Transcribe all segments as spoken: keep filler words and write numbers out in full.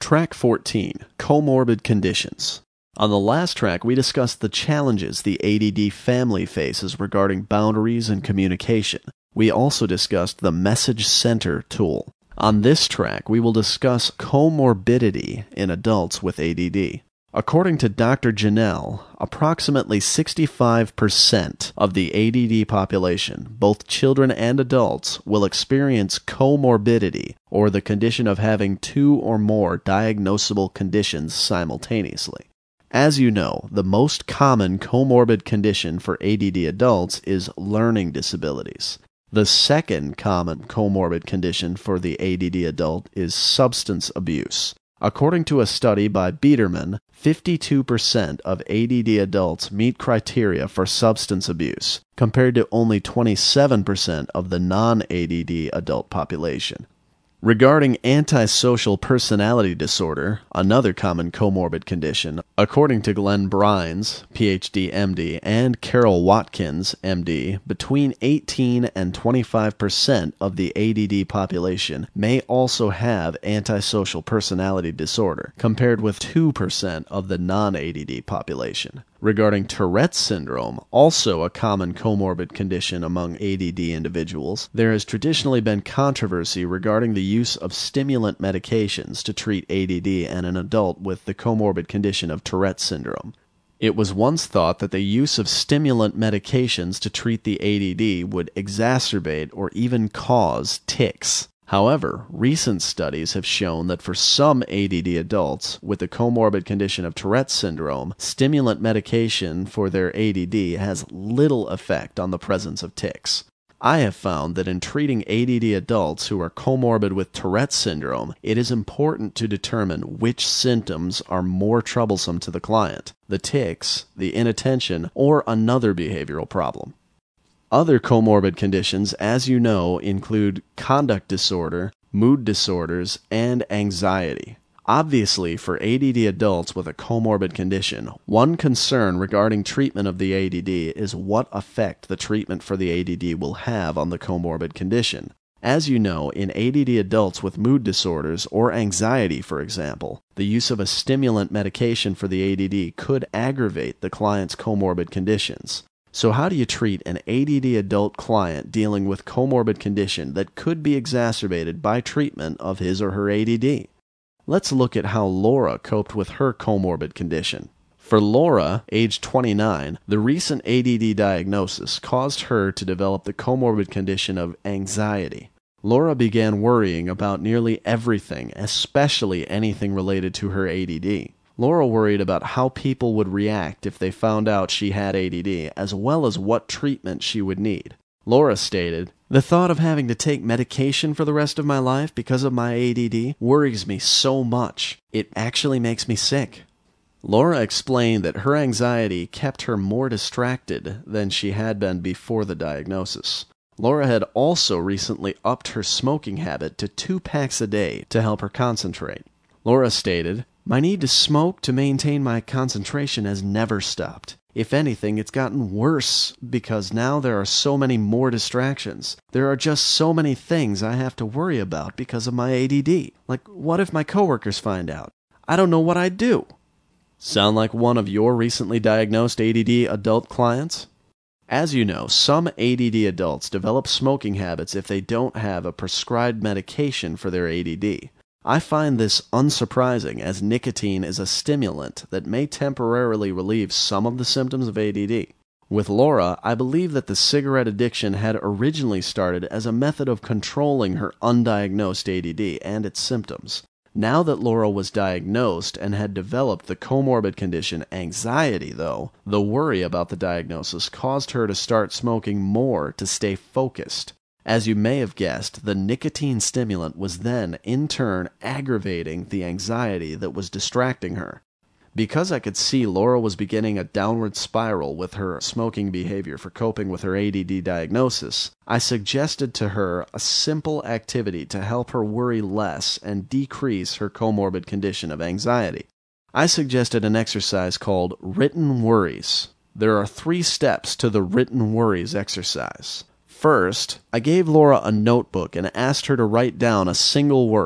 Track fourteen, Comorbid Conditions. On the last track, we discussed the challenges the A D D family faces regarding boundaries and communication. We also discussed the Message Center tool. On this track, we will discuss comorbidity in adults with A D D. According to Doctor Janelle, approximately sixty-five percent of the A D D population, both children and adults, will experience comorbidity, or the condition of having two or more diagnosable conditions simultaneously. As you know, the most common comorbid condition for A D D adults is learning disabilities. The second common comorbid condition for the A D D adult is substance abuse. According to a study by Biederman, fifty-two percent of A D D adults meet criteria for substance abuse, compared to only twenty-seven percent of the non-A D D adult population. Regarding antisocial personality disorder, another common comorbid condition, according to Glenn Brines, P H D, M D, and Carol Watkins, M D, between eighteen and twenty-five percent of the A D D population may also have antisocial personality disorder, compared with two percent of the non-A D D population. Regarding Tourette's syndrome, also a common comorbid condition among A D D individuals, there has traditionally been controversy regarding the use of stimulant medications to treat A D D in an adult with the comorbid condition of Tourette's syndrome. It was once thought that the use of stimulant medications to treat the A D D would exacerbate or even cause tics. However, recent studies have shown that for some A D D adults with the comorbid condition of Tourette's syndrome, stimulant medication for their A D D has little effect on the presence of tics. I have found that in treating A D D adults who are comorbid with Tourette's syndrome, it is important to determine which symptoms are more troublesome to the client, the tics, the inattention, or another behavioral problem. Other comorbid conditions, as you know, include conduct disorder, mood disorders, and anxiety. Obviously, for A D D adults with a comorbid condition, one concern regarding treatment of the A D D is what effect the treatment for the A D D will have on the comorbid condition. As you know, in A D D adults with mood disorders or anxiety, for example, the use of a stimulant medication for the A D D could aggravate the client's comorbid conditions. So how do you treat an A D D adult client dealing with comorbid condition that could be exacerbated by treatment of his or her A D D? Let's look at how Laura coped with her comorbid condition. For Laura, age twenty-nine, the recent A D D diagnosis caused her to develop the comorbid condition of anxiety. Laura began worrying about nearly everything, especially anything related to her A D D. Laura worried about how people would react if they found out she had A D D, as well as what treatment she would need. Laura stated, "The thought of having to take medication for the rest of my life because of my A D D worries me so much. It actually makes me sick." Laura explained that her anxiety kept her more distracted than she had been before the diagnosis. Laura had also recently upped her smoking habit to two packs a day to help her concentrate. Laura stated, "My need to smoke to maintain my concentration has never stopped. If anything, it's gotten worse because now there are so many more distractions. There are just so many things I have to worry about because of my A D D. Like, what if my coworkers find out? I don't know what I'd do." Sound like one of your recently diagnosed A D D adult clients? As you know, some A D D adults develop smoking habits if they don't have a prescribed medication for their A D D. I find this unsurprising, as nicotine is a stimulant that may temporarily relieve some of the symptoms of A D D. With Laura, I believe that the cigarette addiction had originally started as a method of controlling her undiagnosed A D D and its symptoms. Now that Laura was diagnosed and had developed the comorbid condition anxiety, though, the worry about the diagnosis caused her to start smoking more to stay focused. As you may have guessed, the nicotine stimulant was then, in turn, aggravating the anxiety that was distracting her. Because I could see Laura was beginning a downward spiral with her smoking behavior for coping with her A D D diagnosis, I suggested to her a simple activity to help her worry less and decrease her comorbid condition of anxiety. I suggested an exercise called Written Worries. There are three steps to the Written Worries exercise. First, I gave Laura a notebook and asked her to write down a single worry.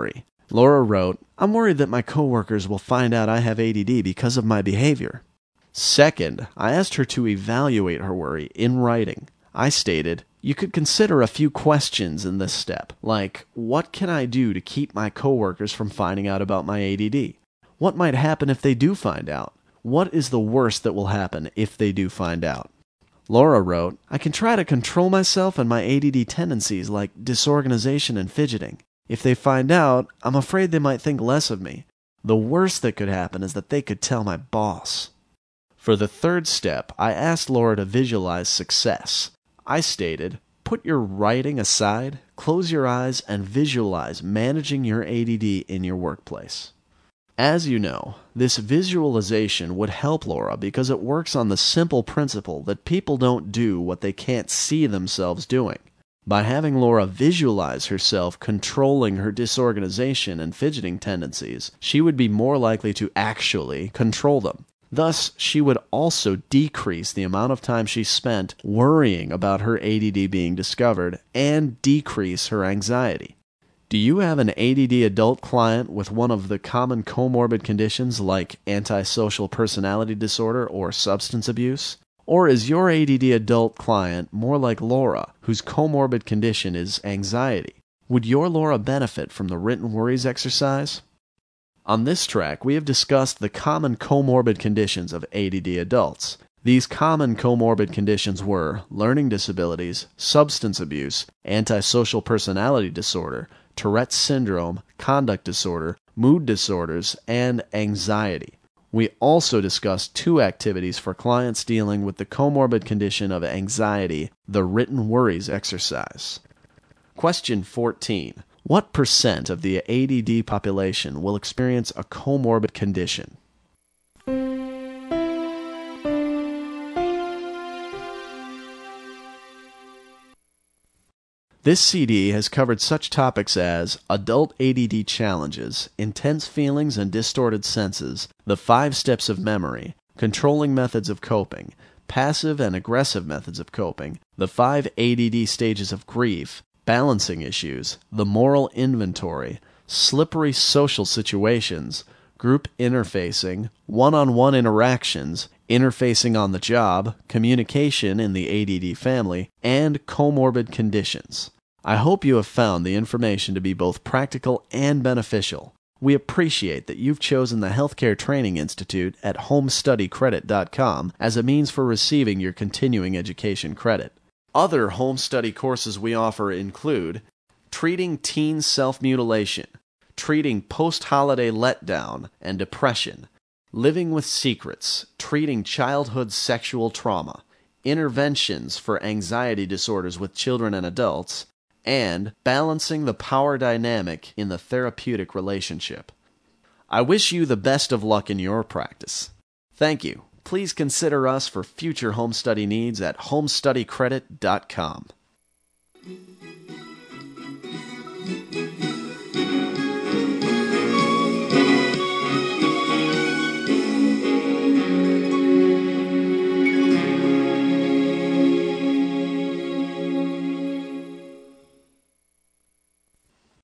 Laura wrote, I'm worried that my coworkers will find out I have A D D because of my behavior. Second, I asked her to evaluate her worry in writing. I stated, you could consider a few questions in this step, like, what can I do to keep my coworkers from finding out about my A D D? What might happen if they do find out? What is the worst that will happen if they do find out? Laura wrote, I can try to control myself and my A D D tendencies like disorganization and fidgeting. If they find out, I'm afraid they might think less of me. The worst that could happen is that they could tell my boss. For the third step, I asked Laura to visualize success. I stated, put your writing aside, close your eyes, and visualize managing your A D D in your workplace. As you know, this visualization would help Laura because it works on the simple principle that people don't do what they can't see themselves doing. By having Laura visualize herself controlling her disorganization and fidgeting tendencies, she would be more likely to actually control them. Thus, she would also decrease the amount of time she spent worrying about her A D D being discovered and decrease her anxiety. Do you have an A D D adult client with one of the common comorbid conditions like antisocial personality disorder or substance abuse? Or is your A D D adult client more like Laura, whose comorbid condition is anxiety? Would your Laura benefit from the written worries exercise? On this track, we have discussed the common comorbid conditions of A D D adults. These common comorbid conditions were learning disabilities, substance abuse, antisocial personality disorder, Tourette's syndrome, conduct disorder, mood disorders, and anxiety. We also discussed two activities for clients dealing with the comorbid condition of anxiety, the written worries exercise. Question fourteen. What percent of the A D D population will experience a comorbid condition? This C D has covered such topics as adult A D D challenges, intense feelings and distorted senses, the five steps of memory, controlling methods of coping, passive and aggressive methods of coping, the five A D D stages of grief, balancing issues, the moral inventory, slippery social situations, group interfacing, one-on-one interactions, interfacing on the job, communication in the A D D family, and comorbid conditions. I hope you have found the information to be both practical and beneficial. We appreciate that you've chosen the Healthcare Training Institute at home study credit dot com as a means for receiving your continuing education credit. Other home study courses we offer include Treating Teen Self-Mutilation, Treating Post-Holiday Letdown and Depression, Living with Secrets, Treating Childhood Sexual Trauma, Interventions for Anxiety Disorders with Children and Adults, and Balancing the Power Dynamic in the Therapeutic Relationship. I wish you the best of luck in your practice. Thank you. Please consider us for future home study needs at home study credit dot com.